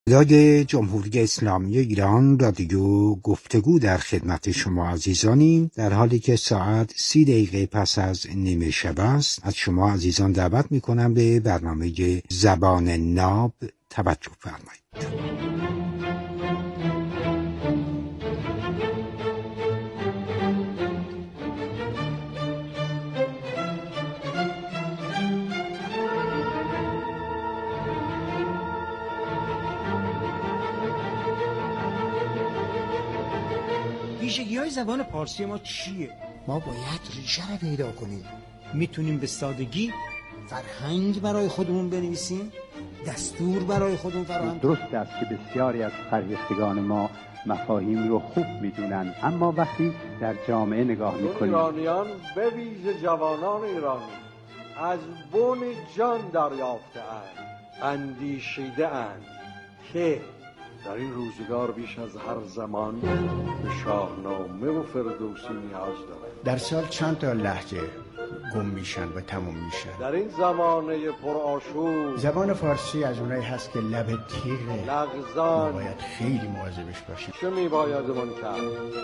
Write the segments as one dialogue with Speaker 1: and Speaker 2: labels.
Speaker 1: رادیو جمهوری اسلامی ایران رادیو گفتگو در خدمت شما عزیزانیم، در حالی که ساعت 30 دقیقه پس از نیمه شب است. از شما عزیزان دعوت میکنم به برنامه زبان ناب توجه فرمایید.
Speaker 2: ویژگی‌های زبان فارسی ما چیه؟
Speaker 3: ما باید ریشه رو پیدا کنیم.
Speaker 2: میتونیم به سادگی
Speaker 3: فرهنگ برای خودمون بنویسیم، دستور برای خودمون فراهم.
Speaker 4: درست است که بسیاری از فرهیختگان ما مفاهیم رو خوب میدونن، اما وقتی در جامعه نگاه میکنیم،
Speaker 5: ایرانیان به ویژه جوانان ایرانی از بن جان دریافته اند، اندیشیده اند که در این روزگار بیش از هر زمان به شاهنامه و فردوسی نیاز دارند.
Speaker 6: در سال چند تا لهجه گم میشن و تموم میشن.
Speaker 5: در این زمانه پرآشوب
Speaker 6: زبان فارسی از اونایی هست که لب تیغه،
Speaker 5: لغزان،
Speaker 6: باید خیلی مواظبش باشیم.
Speaker 5: چه میبایدمون کرد؟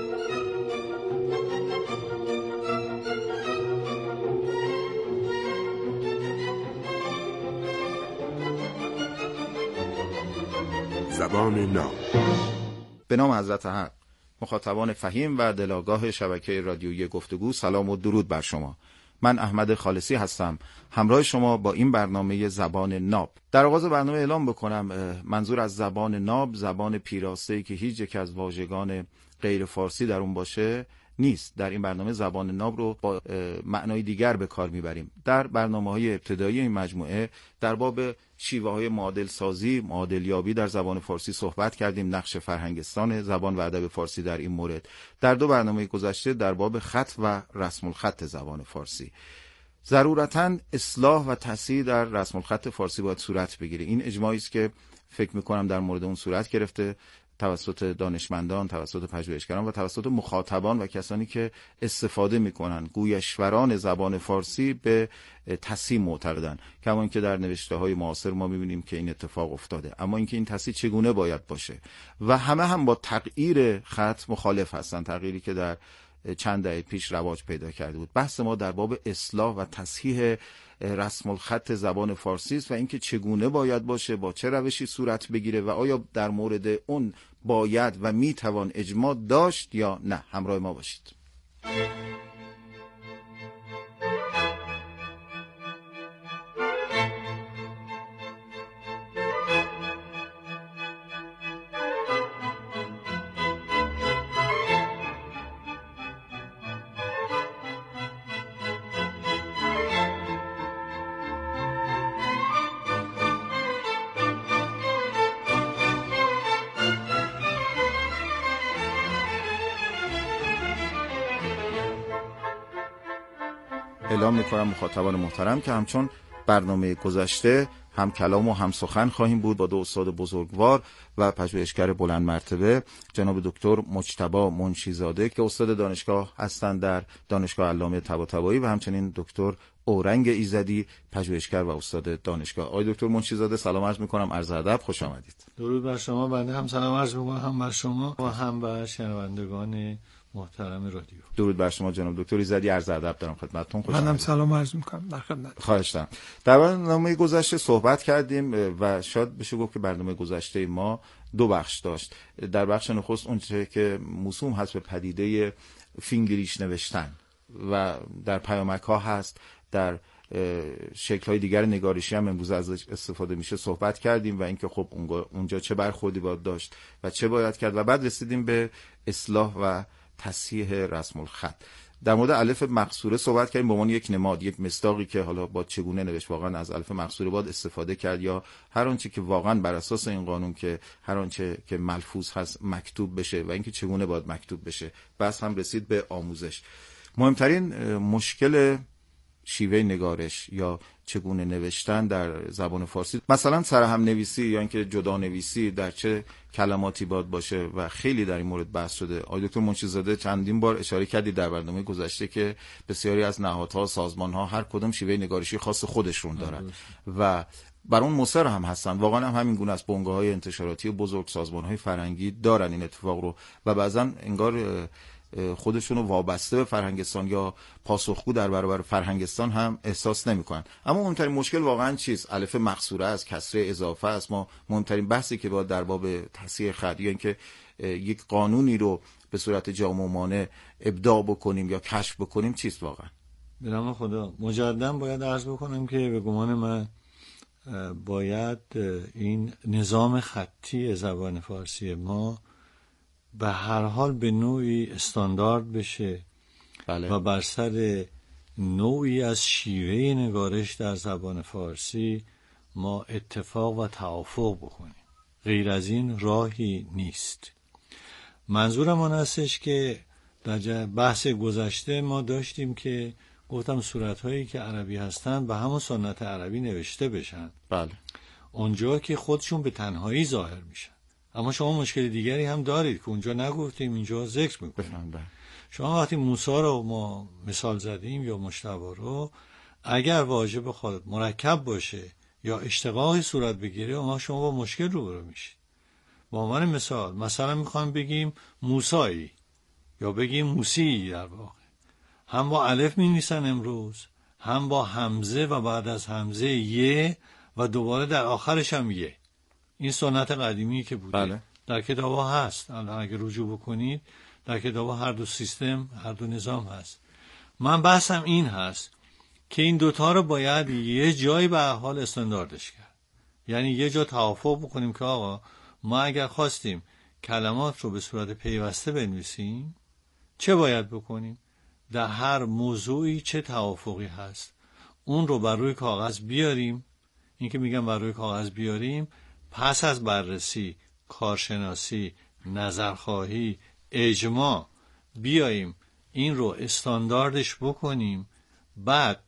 Speaker 7: زبان ناب.
Speaker 8: به نام حضرت حق. مخاطبان فهیم و دلاگاه شبکه رادیویی گفتگو، سلام و درود بر شما. من احمد خالصی هستم، همراه شما با این برنامه زبان ناب. در آغاز برنامه اعلام بکنم منظور از زبان ناب زبان پیراسته‌ای که هیچ یک از واژگان غیر فارسی در اون باشه نیست. در این برنامه زبان ناب رو با معنای دیگر به کار میبریم. در برنامه‌های ابتدایی این مجموعه در باب شیوه‌های معادل سازی، معادل یابی در زبان فارسی صحبت کردیم، نقش فرهنگستان زبان و ادب فارسی در این مورد. در دو برنامه گذشته در باب خط و رسم الخط زبان فارسی. ضرورتاً اصلاح و تصحیح در رسم الخط فارسی باید صورت بگیره. این اجماعی است که فکر می‌کنم در مورد اون صورت گرفته توسط دانشمندان، توسط پژوهشگران و توسط مخاطبان و کسانی که استفاده میکنن. گویشوران زبان فارسی به تصحیح معتقدن، کما اینکه در نوشته‌های معاصر ما میبینیم که این اتفاق افتاده. اما اینکه این تصحیح چگونه باید باشه و همه هم با تغییر خط مخالف هستن، تغییری که در چند دهه پیش رواج پیدا کرده بود. بحث ما در باب اصلاح و تصحیح رسم الخط زبان فارسی است و اینکه چگونه باید باشه، با چه روشی صورت بگیره و آیا در مورد اون باید و میتوان اجماع داشت یا نه. همراه ما باشید. اعلام می‌کنم مخاطبان محترم که همچون برنامه گذشته هم کلام و هم سخن خواهیم بود با دو استاد بزرگوار و پژوهشگر بلند مرتبه، جناب دکتر مجتبی منشی‌زاده که استاد دانشگاه هستند در دانشگاه علامه طباطبایی و همچنین دکتر اورنگ ایزدی، پژوهشگر و استاد دانشگاه. آقای دکتر منشی‌زاده سلام عرض می‌کنم، عرض ادب، خوش آمدید.
Speaker 9: درود بر شما. بنده هم سلام عرض می‌کنم، هم بر شما و هم بر شنوندگان محترم رادیو.
Speaker 8: درود بر شما جناب دکتر ایزدی، عرض ادب دارم خدمتتون. خوش آمدید.
Speaker 10: منم سلام عرض می‌کنم، در خدمت.
Speaker 8: خواهش دارم. در برنامه گذشته صحبت کردیم و شاید بشه گفت که برنامه گذشته ما دو بخش داشت. در بخش نخست اون چیزی که موسوم هست به پدیده فینگلیش نوشتن و در پیامک‌ها هست، در شکل‌های دیگر نگارشی هم امروز ازش استفاده میشه صحبت کردیم و اینکه خب اونجا چه برخوردی باید داشت و چه باید کرد و بعد رسیدیم به اصلاح و تصحیح رسم الخط. در مورد الف مقصوره صحبت کردیم به عنوان یک نماد، یک مصداقی که حالا با چگونه نوشت، واقعا از الف مقصوره باید استفاده کرد یا هر آنچه که واقعا بر اساس این قانون که هر آنچه که ملفوظ هست مکتوب بشه و اینکه چگونه باید مکتوب بشه. بس هم رسید به آموزش. مهمترین مشکل شیوه نگارش یا چگونه نوشتن در زبان فارسی، مثلا سرهم نویسی یا اینکه جدا نویسی، در چه کلماتی باید باشه و خیلی در این مورد بحث شده. آقای دکتر منشی‌زاده چندین بار اشاره کردید در برنامه گذشته که بسیاری از نهادها، سازمانها هر کدوم شیوه نگارشی خاص خودشون دارن و بر اون مصر هم هستن. واقعا هم همین گونه است. بنگاه‌های انتشاراتی بزرگ، سازمان‌های فرهنگی دارن این اتفاق رو و بعضا انگار خودشونو وابسته به فرهنگستان یا پاسخگو در برابر فرهنگستان هم احساس نمی‌کنن. اما مهمترین مشکل واقعا چیست؟ الف مقصوره است، کسره اضافه است. ما مهمترین بحثی که باید در باب تصحیح خط یا اینکه یک قانونی رو به صورت جامع و مانع ابداع بکنیم یا کشف بکنیم چیست واقعا؟
Speaker 9: به نام خدا مجددا باید عرض بکنم که به گمان من باید این نظام خطی زبان فارسی ما به هر حال به نوعی استاندارد بشه. بله. و بر سر نوعی از شیوه نگارش در زبان فارسی ما اتفاق و توافق بکنیم. غیر از این راهی نیست. منظورم آن هستش که در بحث گذشته ما داشتیم که گفتم صورت‌هایی که عربی هستن به همون سنت عربی نوشته بشن.
Speaker 8: بله.
Speaker 9: اونجا که خودشون به تنهایی ظاهر میشن. اما شما مشکل دیگری هم دارید که اونجا نگفتیم، اینجا ذکر میکنیم. شما وقتی موسی رو ما مثال زدیم یا مجتبی رو، اگر واژه بخواد مرکب باشه یا اشتقاقی صورت بگیره، اما شما با مشکل روبرو میشید. با عنوان مثلا میخوام بگیم موسایی یا بگیم موسی، در واقع هم با الف می‌نویسن امروز، هم با همزه و بعد از همزه یه و دوباره در آخرش هم یه. این سنت قدیمی که بوده.
Speaker 8: بله.
Speaker 9: در کتاب‌ها هست. الان اگه رجوع بکنید در کتاب‌ها هر دو سیستم، هر دو نظام هست. من بحثم این هست که این دوتا رو باید یه جایی به حال استانداردش کرد. یعنی یه جا توافق بکنیم که آقا ما اگر خواستیم کلمات رو به صورت پیوسته بنویسیم چه باید بکنیم؟ در هر موضوعی چه توافقی هست اون رو بر روی کاغذ بیاریم. این که میگم بر روی کاغذ بیاریم، پس از بررسی، کارشناسی، نظرخواهی، اجماع بیاییم این رو استانداردش بکنیم، بعد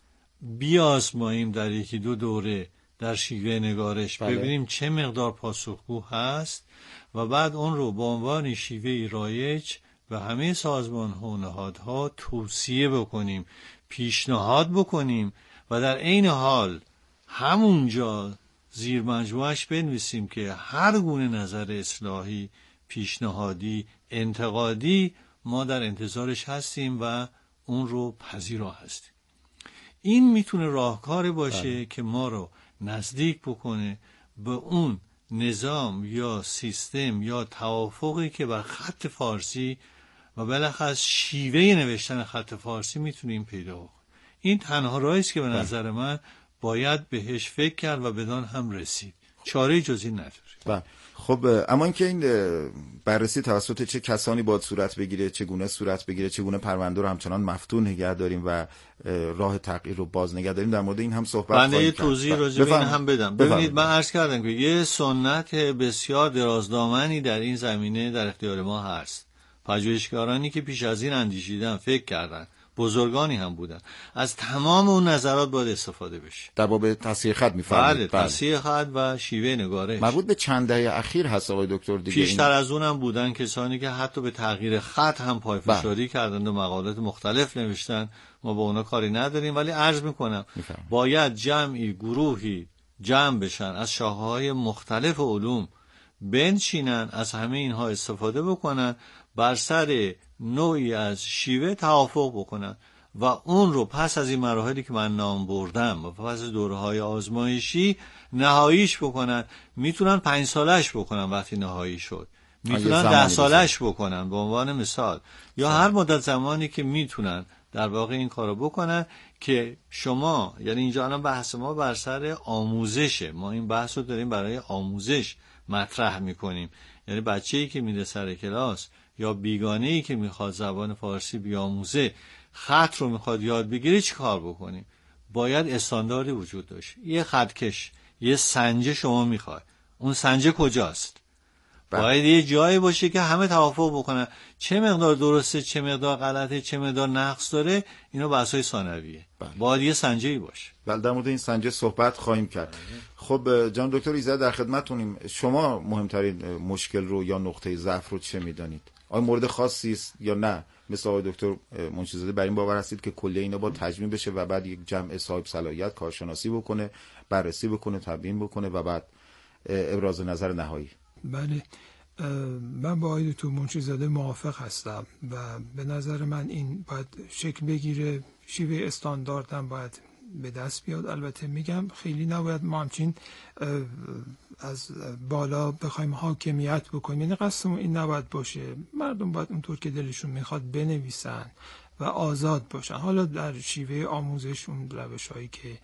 Speaker 9: بیازماییم در یکی دو دوره در شیوه نگارش. بله. ببینیم چه مقدار پاسخگو هست و بعد اون رو به عنوان شیوه رایج و همه سازمان‌ها و نهادها توصیه بکنیم، پیشنهاد بکنیم و در عین حال همونجا زیر مجموعش بنویسیم که هر گونه نظر اصلاحی، پیشنهادی، انتقادی ما در انتظارش هستیم و اون رو پذیرا هستیم. این میتونه راهکار باشه که ما رو نزدیک بکنه به اون نظام یا سیستم یا توافقی که بر خط فارسی و بالاخص شیوه نوشتن خط فارسی میتونیم پیدا کنیم. این تنها راهی است که به نظر من باید بهش فکر کرد و بدان هم رسید. چاره جز این نداره.
Speaker 8: خب اما اینکه این بررسی توسط چه کسانی باید صورت بگیره، چگونه صورت بگیره، چگونه پرونده رو همچنان مفتوح نگه داریم و راه تغییر رو باز نگه داریم، در مورد این هم صحبت خواهیم کرد.
Speaker 9: من یه توضیح راجع به این هم بدم. ببینید من عرض کردم که یه سنت بسیار درازدامنی در این زمینه در اختیار ما هست. پژوهشگرانی که پیش از این اندیشیدن، فکر کردن، بزرگانی هم بودن، از تمام اون نظرات باید استفاده بشه.
Speaker 8: در باب تصحیح خط می‌فرمایید؟
Speaker 9: بله، تصحیح خط و شیوه نگارش.
Speaker 8: مربوط به چند دهه اخیر هست آقای دکتر دیگه.
Speaker 9: پیشتر از اونم بودن کسانی که حتی به تغییر خط هم پایه‌فشاری کردند و مقالات مختلف نوشتن. ما با اونا کاری نداریم، ولی عرض میکنم باید جمعی، گروهی جمع بشن از شاخه‌های مختلف علوم، بنشینن، از همه اینها استفاده بکنن، بر سر نوعی از شیوه توافق بکنن و اون رو پس از این مراحلی که من نام بردم و پس از دوره‌های آزمایشی نهاییش بکنن. میتونن 5 سالش بکنن وقتی نهایی شد، میتونن 10 سالش بکنن به عنوان مثال، یا هر مدت زمانی که میتونن در واقع این کارو بکنن که شما، یعنی اینجا الان بحث ما بر سر آموزشه، ما این بحث رو داریم برای آموزش مطرح میکنیم. یعنی بچه‌ای که میره سر کلاس یا بیگانه‌ای که میخواد زبان فارسی بیاموزه، خط رو میخواد یاد بگیره، چی کار بکنیم؟ باید استانداردی وجود داشت. یه خطکش، یه سنجه شما میخواد، اون سنجه کجاست؟ باید یه جایی باشه که همه توافق بکنن چه مقدار درسته، چه مقدار غلطه، چه مقدار نقص داره. اینو بحث‌های ثانویه. باید یه سنجه‌ای باشه.
Speaker 8: بله، در مورد این سنجه صحبت خواهیم کرد. خب جان دکتر ایزد در خدمتتونیم. شما مهمترین مشکل رو یا نقطه ضعف رو چه میدانید؟ آیا مورد خاصی است یا نه؟ مثل آقای دکتر منشی‌زاده بر این باور هستید که کل اینا با تجمیع بشه و بعد یک جمع صاحب صلاحیت کارشناسی بکنه، بررسی بکنه، تبیین بکنه و بعد ابراز نظر نهایی؟
Speaker 10: بله، من با آقای دکتر منشی‌زاده موافق هستم و به نظر من این باید شکل بگیره، شیوه استاندارد هم باید به دست بیاد. البته میگم خیلی نباید ما همچین از بالا بخوایم حاکمیت بکنیم، یعنی قصدمون این نباید باشه. مردم باید اونطور که دلشون میخواد بنویسن و آزاد باشن. حالا در شیوه آموزش اون روش‌هایی که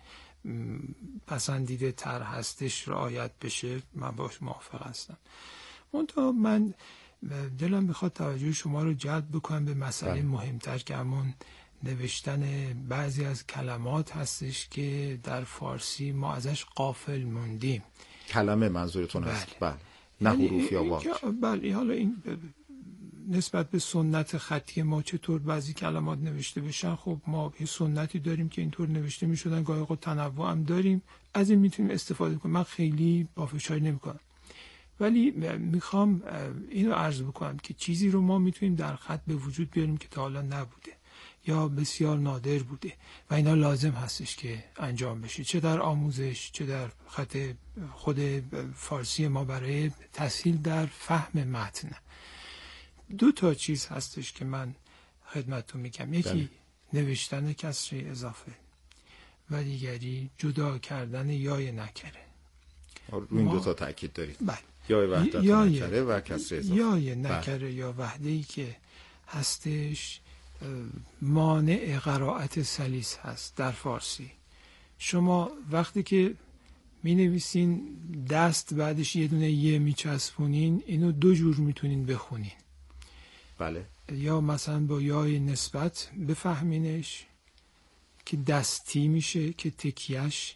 Speaker 10: پسندیده تر هستش رعایت بشه، من باش موافق هستم. منتها من دلم میخواد توجه شما رو جلب بکنم به مسئله مهمتر که همون نوشتن بعضی از کلمات هستش که در فارسی ما ازش غافل موندیم.
Speaker 8: کلمه منظورتون هست؟ بله. نه حروف یا واژه.
Speaker 10: بله. حالا این نسبت به سنت خطی ما چطور بعضی کلمات نوشته بشن، خب ما یه سنتی داریم که اینطور نوشته میشدن، گاهی اوقات تنوع هم داریم، از این میتونیم استفاده کنیم. من خیلی پافشاری نمیکنم، ولی میخوام اینو عرض بکنم که چیزی رو ما میتونیم در خط به وجود بیاریم که تا حالا نبوده یا بسیار نادر بوده و اینا لازم هستش که انجام بشه، چه در آموزش چه در خط خود فارسی ما برای تسهیل در فهم متن. 2 چیز هستش که من خدمتتون میگم، یکی نوشتن کسره اضافه و دیگری جدا کردن یای نکره.
Speaker 8: روی این 2 تاکید دارید؟
Speaker 10: بله.
Speaker 8: یای وحدت نکره و کسره اضافه.
Speaker 10: یای نکره یا وحده‌ای که هستش مانع قرائت سلیس هست در فارسی. شما وقتی که می نویسین دست بعدش یه دونه یه می چسبونین، اینو 2 جور میتونین بخونین.
Speaker 8: بله. یا
Speaker 10: مثلا با یای نسبت بفهمینش که دستی میشه که تکیهش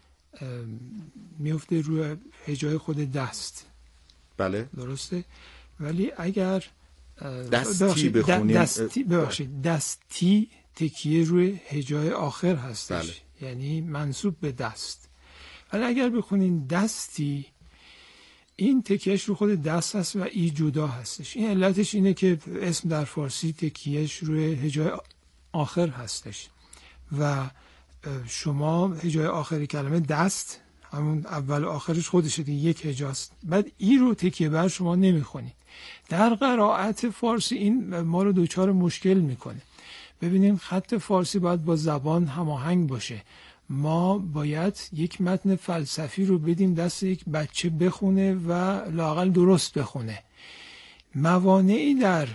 Speaker 10: میفته روی هجای خود دست.
Speaker 8: بله.
Speaker 10: درسته؟ ولی اگر
Speaker 8: دستی بخونیم،
Speaker 10: دستی تکیه روی هجای آخر هستش.
Speaker 8: بله.
Speaker 10: یعنی منسوب به دست. ولی اگر بخونین دستی، این تکیهش رو خود دست هست و ای جدا هستش. این علتش اینه که اسم در فارسی تکیهش روی هجای آخر هستش و شما هجای آخر کلمه دست همون اول و آخرش خودشه دیگه، یک هجاست. بعد ای رو تکیه بر شما نمیخونید. در قرائت فارسی این ما رو دوچار مشکل میکنه. ببینیم خط فارسی باید با زبان هماهنگ باشه. ما باید یک متن فلسفی رو بدیم دست یک بچه بخونه و لااقل درست بخونه. موانعی در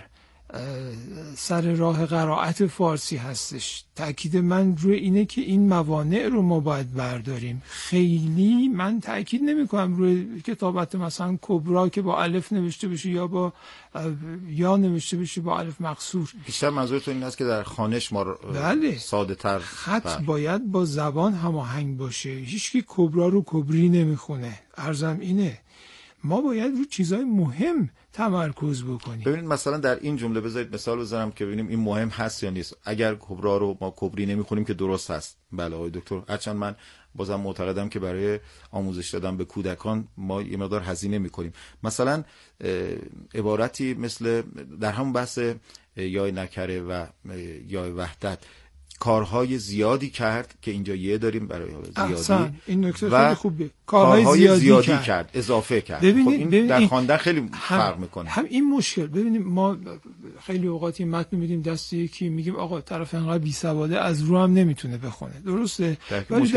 Speaker 10: سر راه قرائت فارسی هستش. تأکید من روی اینه که این موانع رو ما باید برداریم. خیلی من تأکید نمی کنم روی کتابت مثلا کبرا که با الف نوشته بشه یا با یا نوشته بشه با الف مقصور.
Speaker 8: بیشتر منظورتون این است که در خوانش ما
Speaker 10: بله.
Speaker 8: ساده تر
Speaker 10: خط باید با زبان هماهنگ باشه. هیچکی کبرا رو کبری نمیخونه. عرضم اینه ما باید رو چیزای مهم تمرکز بکنیم.
Speaker 8: ببینید مثلا در این جمله بذارید مثال بزنم که ببینیم این مهم هست یا نیست. اگر کبرا رو ما کبری نمیخونیم که درست هست. بله آقای دکتر، هرچند من بازم معتقدم که برای آموزش دادن به کودکان ما یه مقدار هزینه میکنیم. مثلا عبارتی مثل در همون بحث یای نکره و یای وحدت کارهای زیادی کرد که اینجا یه داریم برای زیادی.
Speaker 10: این نکته
Speaker 8: خیلی
Speaker 10: خوبه.
Speaker 8: کارهای زیادی کرد، اضافه کرد.
Speaker 10: ببینید
Speaker 8: در خواندن خیلی فرق میکنه.
Speaker 10: هم این مشکل. ببینید ما خیلی اوقات این متن میدیم دست یکی، میگیم آقا طرف انقدر بی سواده از رو هم نمیتونه بخونه. درسته؟ ولی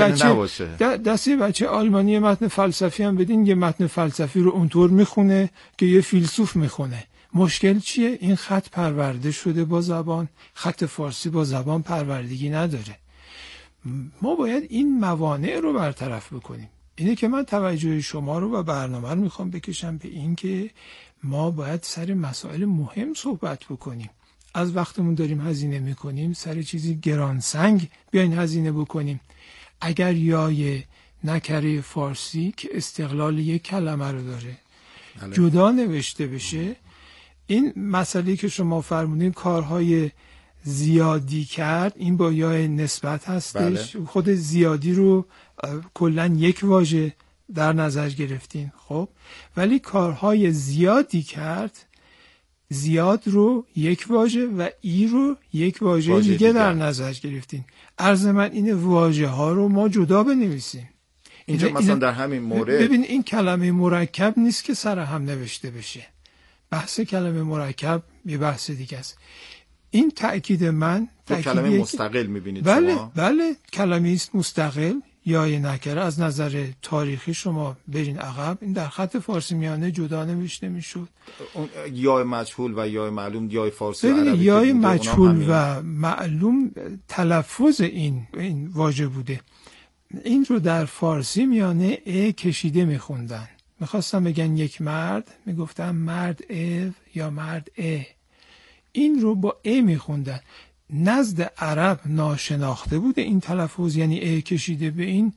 Speaker 10: دست بچه آلمانی متن فلسفی هم بدین، یه متن فلسفی رو اونطور میخونه که یه فیلسوف میخونه. مشکل چیه؟ این خط پرورده شده با زبان. خط فارسی با زبان پروردگی نداره. ما باید این موانع رو برطرف بکنیم. اینه که من توجه شما رو و برنامه رو میخوام بکشم به این که ما باید سر مسائل مهم صحبت بکنیم. از وقتمون داریم هزینه میکنیم سر چیزی گرانسنگ بیاین هزینه بکنیم. اگر یای نکره فارسی که استقلال یک کلمه رو داره جدا نوشته بشه، این مسئله که شما فرمودین کارهای زیادی کرد، این با یای نسبت هستش. بله. خود زیادی رو کلن یک واژه در نظر گرفتین. خب ولی کارهای زیادی کرد، زیاد رو یک واژه و ای رو یک واژه دیگه در نظر گرفتین. عرض من این واژه ها رو ما جدا بنویسیم.
Speaker 8: اینجا مثلا در همین مورد
Speaker 10: ببین این کلمه مرکب نیست که سر هم نوشته بشه. بحث کلمه مرکب یه بحث دیگه است. این تأکید من
Speaker 8: کلمه مستقل میبینید
Speaker 10: بله
Speaker 8: شما؟
Speaker 10: بله کلمه است مستقل یا نکره. از نظر تاریخی شما برین عقب، این در خط فارسی میانه جدا نوشته میشد.
Speaker 8: یا مجهول و یا معلوم یا فارسی و عربی
Speaker 10: یا مجهول و معلوم تلفظ این واژه بوده. این رو در فارسی میانه ا کشیده میخوندن. میخواستم بگن یک مرد، میگفتن مرد ا یا مرد ا. این رو با ا میخوندن. نزد عرب ناشناخته بوده این تلفظ، یعنی ا کشیده به این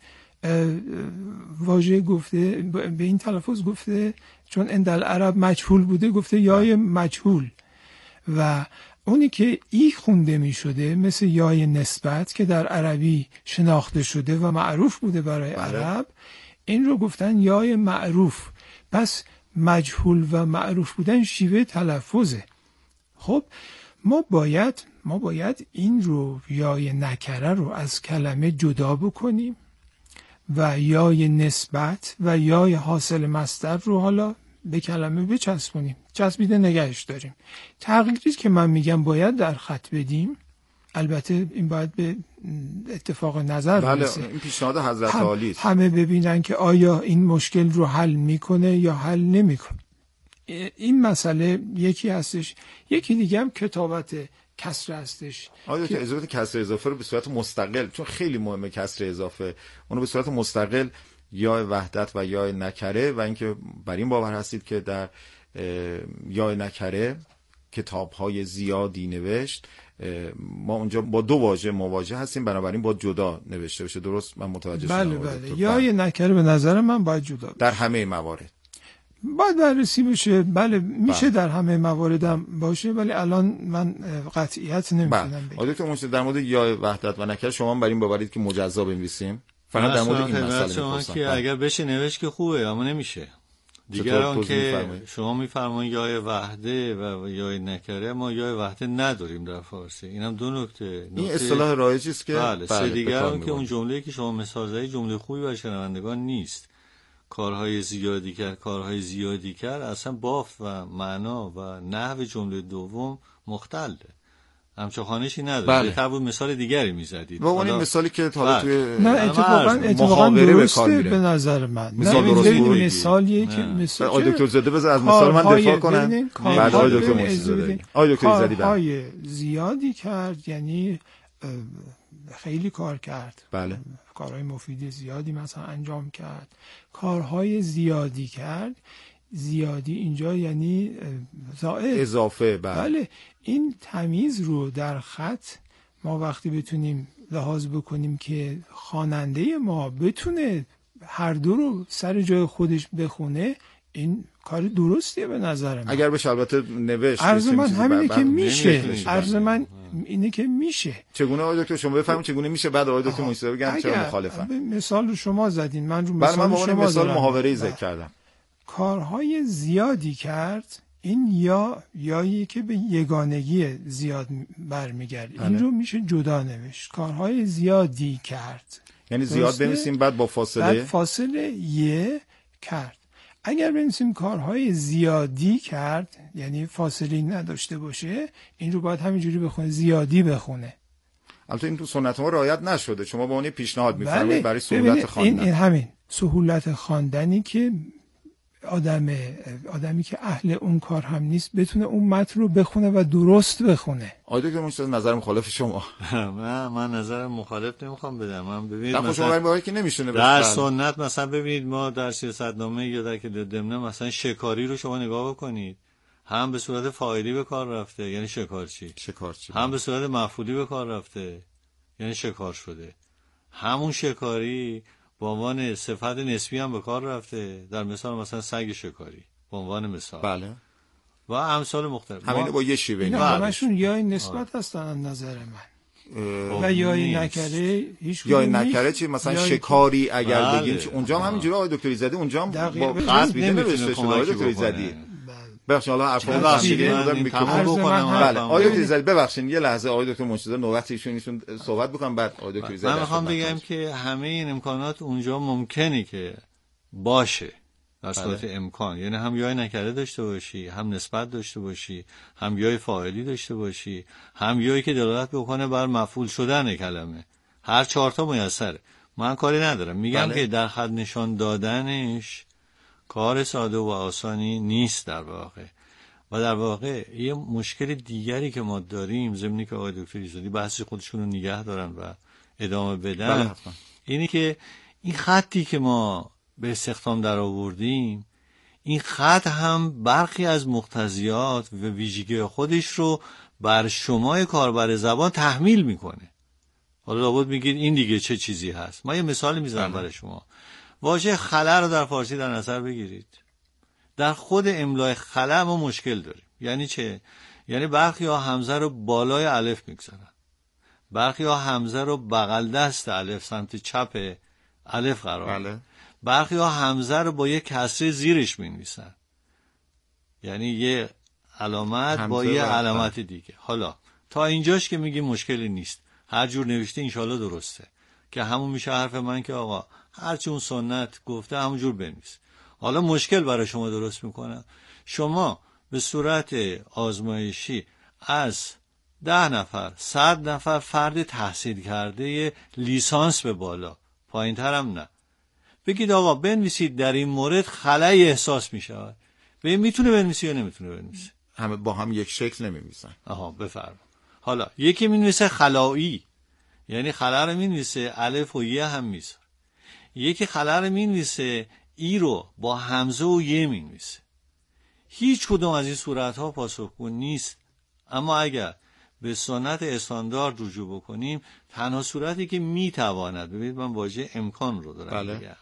Speaker 10: واژه گفته، به این تلفظ گفته، چون عند العرب مجهول بوده گفته یای مجهول. و اونی که ای خونده می شده مثل یای نسبت که در عربی شناخته شده و معروف بوده برای عرب، این رو گفتن یای معروف. پس مجهول و معروف بودن شیوه تلفظه. خب ما باید این رو یای نکره رو از کلمه جدا بکنیم و یای نسبت و یای حاصل مصدر رو حالا به کلمه بچسبونیم، چسبیده نگهش داریم. تغییری که من میگم باید در خط بدیم، البته این باید به اتفاق نظر برسه.
Speaker 8: بله این پیشنهاد حضرت عالی است.
Speaker 10: همه ببینن که آیا این مشکل رو حل میکنه یا حل نمیکنه. این مسئله یکی هستش. یکی دیگه هم کتابت کسر هستش.
Speaker 8: آیا که اجازه کسر اضافه رو به صورت مستقل، چون خیلی مهمه کسر اضافه، اونو به صورت مستقل یا وحدت و یا نکره، و اینکه بر این باور هستید که در یا نکره کتاب‌های زیادی نوشت، ما اونجا با دو واژه مواجه هستیم، بنابراین باید جدا نوشته بشه. درست من متوجه شدم؟
Speaker 10: بله یا نکره به نظر من باید جدا بشه.
Speaker 8: در همه موارد
Speaker 10: باید بررسی بشه. بله میشه در همه مواردم باشه، ولی الان من قطعیت نمیتونم بگم.
Speaker 8: دکتر منشی در مورد یا وحدت و نکره شما بر این باورید که مجزا بنویسیم؟ فقط در مورد این مسئله می‌پرسم
Speaker 9: که اگر بشه نوشت که خوبه، اما نمیشه. دیگر اون که شما میفرمایید یا وحده و یا نکره، ما یا وحده نداریم در فارسی. اینم دو نکته.
Speaker 8: این اصطلاح رایجی است که
Speaker 9: بله دیگر اون که اون جمله‌ای که شما مثال زدید جمله خوبی برای شنوندگان نیست. کارهای زیادی کرد اصلا بافت و معنا و نحو جمله دوم مختله، همچخانشی نداره. بهتر بود مثال دیگری میزدید.
Speaker 8: و اون مثالی که حالا توی
Speaker 10: نه اتفاقا درسته به نظر من. مثالیه که مثال
Speaker 8: آقای دکتر زاده بذار از مثال من دفاع کنم، بعد آقای دکتر منشی. آقای دکتر زاده
Speaker 10: کارهای زیادی کرد، یعنی خیلی کار کرد.
Speaker 8: بله.
Speaker 10: کارهای مفید زیادی مثلا انجام کرد. کارهای زیادی کرد، زیادی اینجا یعنی زائد،
Speaker 8: اضافه.
Speaker 10: بله. این تمیز رو در خط ما وقتی بتونیم لحاظ بکنیم که خواننده ما بتونه هر دو رو سر جای خودش بخونه، این کار درستیه به نظر من.
Speaker 8: اگر بشه البته نوشت.
Speaker 10: عرض من همینه که میشه. عرض من اینه که میشه.
Speaker 8: چگونه آقای دکتر شما بفهمید چگونه میشه، بعد آقای دکتر منشی بگن چرا مخالفن.
Speaker 10: مثال رو شما زدین، من رو
Speaker 8: مثال شما مثال محاوره‌ای ذکر کردم.
Speaker 10: کارهای زیادی کرد، این یایی که به یگانگی زیاد برمیگرده، این رو میشه جدا نوشت. کارهای زیادی کرد،
Speaker 8: یعنی زیاد بنویسیم بعد با
Speaker 10: فاصله یه کرد. اگر بنویسیم کارهای زیادی کرد، یعنی فاصله نداشته باشه، این رو باید همینجوری بخونه، زیادی بخونه.
Speaker 8: البته این تو سنت ما رعایت نشده. شما با اون پیشنهاد می‌فرمایید برای سهولت خواندن.
Speaker 10: این همین سهولت خواندنی که آدمی که اهل اون کار هم نیست بتونه اون متن رو بخونه و درست بخونه.
Speaker 8: آقای دکتر منشی نظر مخالف شما؟
Speaker 9: من نظر مخالف نمیخوام بدم. من ببینید
Speaker 8: مثلا که نمیشونه
Speaker 9: در سنت مثلا ببینید ما در سیاستنامه یا در که ضمن مثلا شکاری رو شما نگاه بکنید، هم به صورت فاعلی به کار رفته یعنی شکارچی، هم به صورت مفعولی به کار رفته یعنی شکار شده. همون شکاری به عنوان صفت نسبی هم به کار رفته، در مثال مثلا سگ شکاری به عنوان مثال.
Speaker 8: بله.
Speaker 9: و امثال مختلف.
Speaker 8: همین با یه شیوه
Speaker 10: اینا همشون یا نسبت هستن نظر من. و یا نکره هیچ
Speaker 8: یا نکره چی مثلا شکاری اگر بگیم اونجا هم همینجوری آقای دکتر زاده اونجا هم با قصد نوشته شده. آقای دکتر زاده ببخشید حالا حرفا بله آقای دکتر ایزدی ببخشید یه لحظه آقای دکتر منتظر نوبت ایشون صحبت بکنم بعد آقای دکتر ایزدی.
Speaker 9: من میخوام بگم که همه این امکانات اونجا ممکنه که باشه در صورت امکان، یعنی هم یای نکره داشته باشی، هم نسبت داشته باشی، هم یای فاعلی داشته باشی، هم یایی که دلالت بکنه بر مفعول شدن کلمه. هر 4 تا میسره. من کاری ندارم، میگم که در خط نشان دادنش کار ساده و آسانی نیست در واقع. و در واقع یه مشکل دیگری که ما داریم، ضمنی که آقای دکتر ایزدی بحث خودشون رو نگه دارن و ادامه بدن، اینی که این خطی که ما به استخدام در آوردیم، این خط هم برخی از مقتضیات و ویژگی خودش رو بر شما کاربر زبان تحمیل میکنه. حالا لابد میگید این دیگه چه چیزی هست. ما یه مثال میزنم برای شما. واژه خلا رو در فارسی در نظر بگیرید. در خود املای خلا ما مشکل داریم. یعنی چه؟ یعنی برخی ها همزه رو بالای الف میگذارن، برخی ها همزه رو بغل دست الف سمت چپ الف قرار میدن، برخی ها همزه رو با یه کسره زیرش می‌نویسن، یعنی یه علامت با یه علامت دیگه. حالا تا اینجاش که میگی مشکلی نیست، هر جور نوشته انشالله درسته، که همون میشه حرف من که آقا هرچی اون سنت گفته همون جور بنویس. حالا مشکل برای شما درست میکنم. شما به صورت آزمایشی از 10 نفر 100 نفر فرد تحصیل کرده لیسانس به بالا، پایین تر هم نه، بگید آقا بنویسید در این مورد خلایی احساس میشه، ببین میتونه بنویسی یا نمیتونه بنویسی.
Speaker 8: همه با هم یک شکل نمی‌نویسن.
Speaker 9: آها بفرما. حالا یکی مینویسه خلایی، یعنی خلا رو مینویسه الف و یه هم میذاره. یکی خلا رو مینویسه ای رو با همزه و یه مینویسه. هیچ کدوم از این صورت‌ها پاسخگو نیست. اما اگر به سنت استاندارد رجوع بکنیم، تنها صورتی که میتواند، ببینید من واژه امکان رو دارم میگم،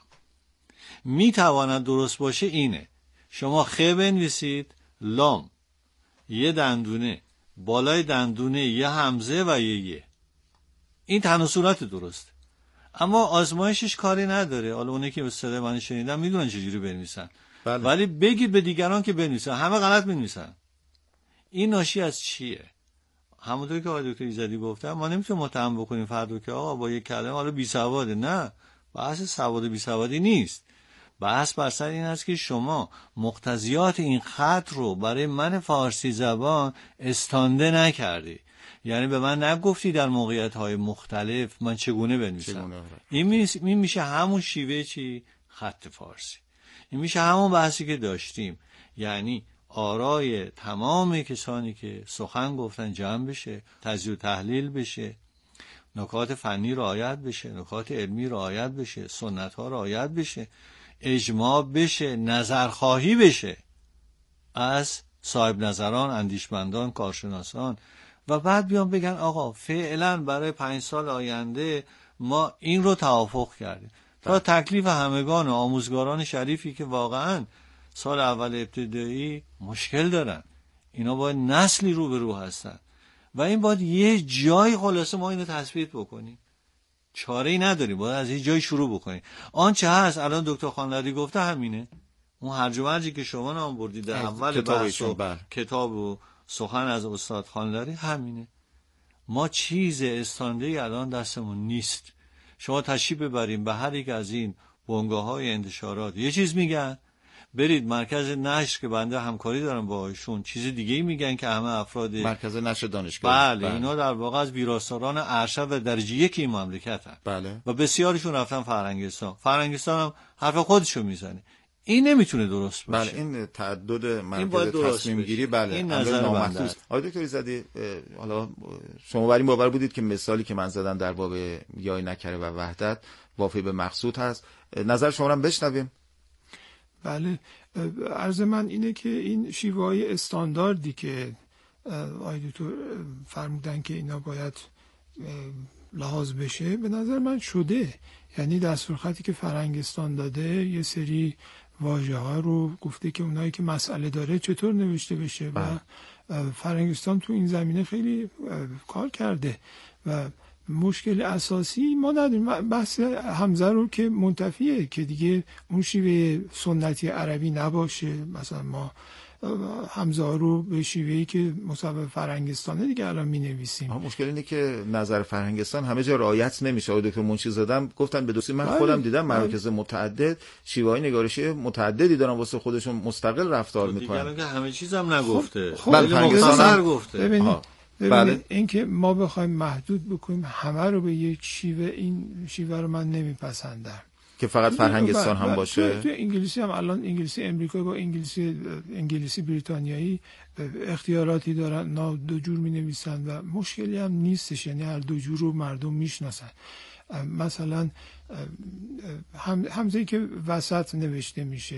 Speaker 9: میتواند درست باشه اینه: شما خ بنویسید، لام، یه دندونه، بالای دندونه یه همزه و یه. این تنها صورت درسته. اما آزمایشش کاری نداره. حالا اونایی که به صدای من شنیدن میدونن چجوری بنویسن. ولی بگید به دیگران که بنویسن، همه غلط بنویسن. این ناشی از چیه؟ همونطور که آقای دکتر ایزدی گفتن، ما نمیتونیم متهم بکنیم فردو که آقا با یک کلمه حالا بیسواده. نه، بحث سواد و بیسوادی نیست. بحث بر سر این است که شما مقتضیات این خط رو برای من فارسی زبان استانده نکردی. یعنی به من نگفتی در موقعیت‌های مختلف من چگونه بنویسم. این میشه همون شیوه چی؟ خط فارسی. این میشه همون بحثی که داشتیم، یعنی آرای تمام کسانی که سخن گفتن جمع بشه، تجزیه و تحلیل بشه، نکات فنی رعایت بشه، نکات علمی رعایت بشه، سنت‌ها رعایت بشه، اجماع بشه، نظرخواهی بشه از صاحب نظران، اندیشمندان، کارشناسان، و بعد بیان بگن آقا فعلا برای 5 سال آینده ما این رو توافق کردیم. تا تکلیف همگان و آموزگاران شریفی که واقعا سال اول ابتدایی مشکل دارن، اینا باید نسلی رو به رو هستن و این باید یه جای خلاصه ما اینو تثبیت بکنیم. چاره‌ای نداریم، باید از یه جای شروع بکنیم. آنچه هست الان دکتر خانلری گفته همینه. اون هرج و مرجی که شما نام بردید در اول بحث و کتاب و سخن از استاد خانلری همینه. ما چیز استانداری الان دستمون نیست. شما تشریف ببریم به هر یک از این بنگاه‌های انتشارات، یه چیز میگن، برید مرکز نشر که بنده همکاری دارم باهاشون، چیز دیگه‌ای میگن که همه افراد
Speaker 8: مرکز نشر دانشگاه
Speaker 9: بله اینا در واقع از ویراستاران ارشد و درجه 1 این مملکتن.
Speaker 8: بله. و
Speaker 9: بسیارشون رفتن فرنگستان هم حرف خودشو میزنه. این نمیتونه درست باشه.
Speaker 8: بله، این تعدد مرکز تصمیم گیری، بله،
Speaker 9: این نظر نامطلوب.
Speaker 8: آقای دکتر ایزدی، حالا شما بر این باور بودید که مثالی که من زدم در باب یای نکره و وحدت وافی به مقصود هست. نظر شما رو بشنویم.
Speaker 10: بله، عرض من اینه که این شیوه‌های استانداردی که آقای دکتر فرمودن که اینا باید لحاظ بشه، به نظر من شده. یعنی دستورخطی که فرنگستان داده یه سری واژه‌ها رو گفته که اونایی که مسئله داره چطور نوشته بشه و فرنگستان تو این زمینه خیلی کار کرده و مشکل اساسی ما نداریم. بحث حمزه رو که منتفیه که دیگه اون شیوه سنتی عربی نباشه، مثلا ما حمزه رو به شیوهی که مصوب فرهنگستانه دیگه الان می‌نویسیم.
Speaker 8: مشکل اینه که نظر فرهنگستان همه جا رعایت نمیشه. آقای دکتر منشی زاده گفتن به دوستی من خودم دیدم مراکز متعدد شیوه‌های نگارشی متعددی دارن واسه خودشون مستقل رفتار میکنن.
Speaker 9: دیگه همه چیزم نگفته.
Speaker 10: مختصر گفته. ببینید اینکه ما بخوایم محدود بکنیم همه رو به یک شیوه، این شیوه رو من نمیپسندم
Speaker 8: که فقط فرهنگستان هم باشه.
Speaker 10: تو انگلیسی هم الان انگلیسی امریکایی با انگلیسی بریتانیایی اختیاراتی دارن، دو جور می نویسن و مشکلی هم نیستش، یعنی هر دو جور رو مردم میشناسن. مثلا همزه‌ای که وسط نوشته میشه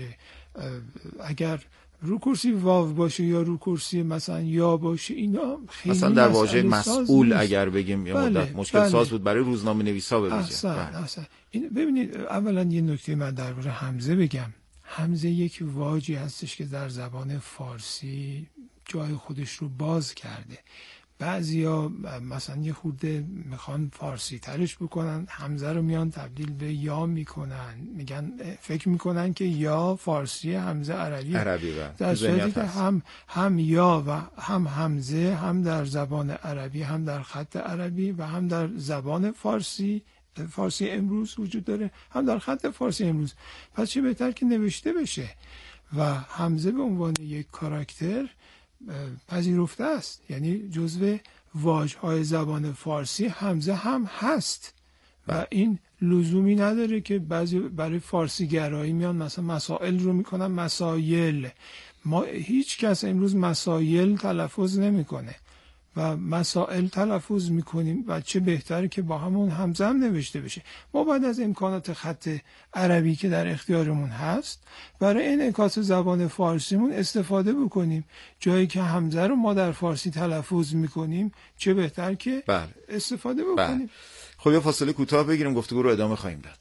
Speaker 10: اگر رو کرسی واو باشه یا رو کرسی مثلا یا باشه، اینا خیلی
Speaker 8: مثلا در واژه مسئول اگر بگیم یه مدت مشکل ساز بود برای روزنامه نویسا ببینید.
Speaker 10: احسن. این ببینید اولا یه نکته من درباره حمزه بگم. حمزه یک واژی هستش که در زبان فارسی جای خودش رو باز کرده. بعضیا مثلا یه خورده میخوان فارسی ترش بکنن، حمزه رو میان تبدیل به یا میکنن، میگن فکر میکنن که یا فارسی حمزه عربی در صورتی که هم یا و هم حمزه هم در زبان عربی هم در خط عربی و هم در زبان فارسی امروز وجود داره، هم در خط فارسی امروز. پس چه بهتر که نوشته بشه و حمزه به عنوان یک کاراکتر پذیرفته است، یعنی جزو واژه‌های زبان فارسی حمزه هم هست و این لزومی نداره که بعضی برای فارسی گرایی میان مثلا مسائل رو میکنن مسایل. ما هیچ کس امروز مسایل تلفظ نمیکنه و مسائل تلفظ میکنیم و چه بهتره که با همون حمزه هم نوشته بشه. ما باید از امکانات خط عربی که در اختیارمون هست برای انعکاس زبان فارسیمون استفاده بکنیم. جایی که حمزه رو ما در فارسی تلفظ میکنیم چه بهتر که استفاده بکنیم.
Speaker 8: خب یه فاصله کوتاه بگیریم، گفتگو رو ادامه خواهیم داد.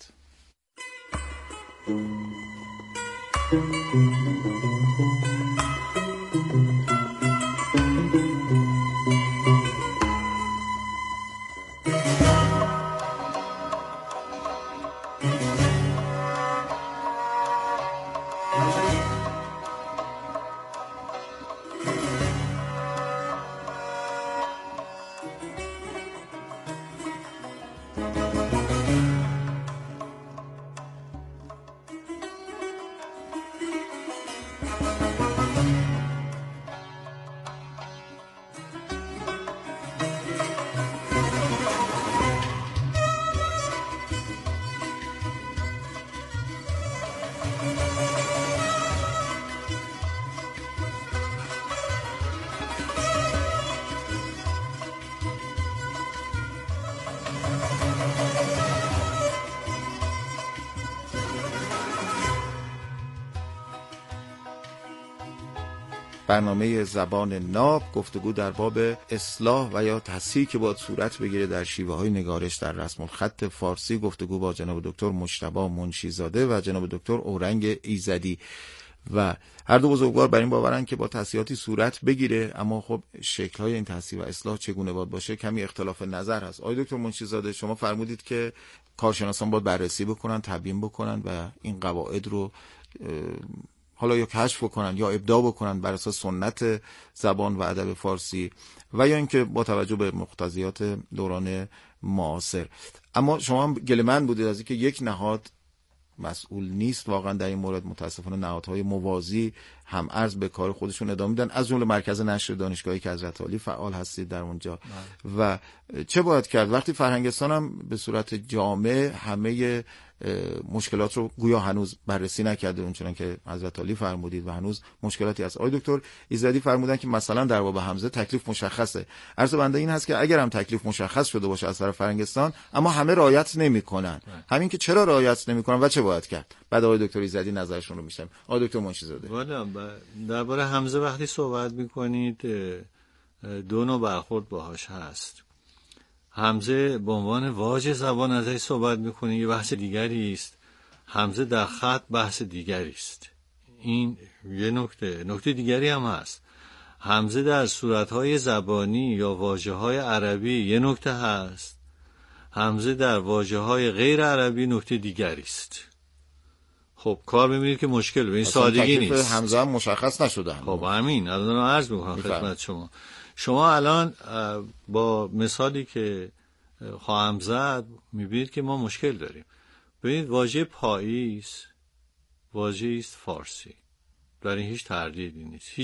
Speaker 8: برنامه زبان ناب، گفتگو در باب اصلاح و یا تصحیح که باید صورت بگیره در شیوه‌های نگارش در رسم الخط فارسی. گفتگو با جناب دکتر مجتبی منشی زاده و جناب دکتر اورنگ ایزدی و هر دو بزرگوار بر این باورن که با تصحیحاتی صورت بگیره، اما خب شکل‌های این تصحیح و اصلاح چگونه باید باشه کمی اختلاف نظر هست. آقای دکتر منشی زاده، شما فرمودید که کارشناسان باید بررسی بکنن، تبیین بکنن و این قواعد رو حالا یا کشف بکنن یا ابداع بکنن بر اساس سنت زبان و ادب فارسی و یا اینکه با توجه به مقتضیات دوران معاصر. اما شما هم گله‌مند بودید از اینکه یک نهاد مسئول نیست. واقعا در این مورد متاسفانه نهادهای موازی هم ارز به کار خودشون ادامه میدن، از جمله مرکز نشر دانشگاهی که حضرت عالی فعال هستید در اونجا. و چه باید کرد وقتی فرهنگستان هم به صورت جامع همه مشکلات رو گویا هنوز بررسی نکرده اونچنان که حضرت عالی فرمودید و هنوز مشکلاتی هست. آقای دکتر ایزدی فرمودن که مثلا در باب حمزه تکلیف مشخصه. عرض بنده این هست که اگر هم تکلیف مشخص شده باشه از طرف فرهنگستان اما همه رعایت نمیکنن، همین که چرا رعایت نمیکنن و چه باید کرد؟ بعد آقای دکتر ایزدی نظرشون رو میشنم. آقای دکتر منشی زاده،
Speaker 9: درباره حمزه وقتی صحبت میکنید دو نوع برخورد باهاش هست. حمزه به عنوان واژه زبان ازش صحبت میکنه، یه بحث دیگری است. حمزه در خط بحث دیگری است. این یه نکته دیگری هم هست. حمزه در صورتهای زبانی یا واژه‌های عربی یه نکته هست، همزه در واژه‌های غیر عربی نکته دیگری است. خب کار می‌بینید که مشکل به این سادگی نیست.
Speaker 8: همزه هم مشخص نشده.
Speaker 9: خب همین الان عرض می‌کنم خدمت شما الان با مثالی که خواهم زد می‌بینید که ما مشکل داریم. ببینید واژه پاییز واژه‌ای است فارسی، در این هیچ تردیدی نیست.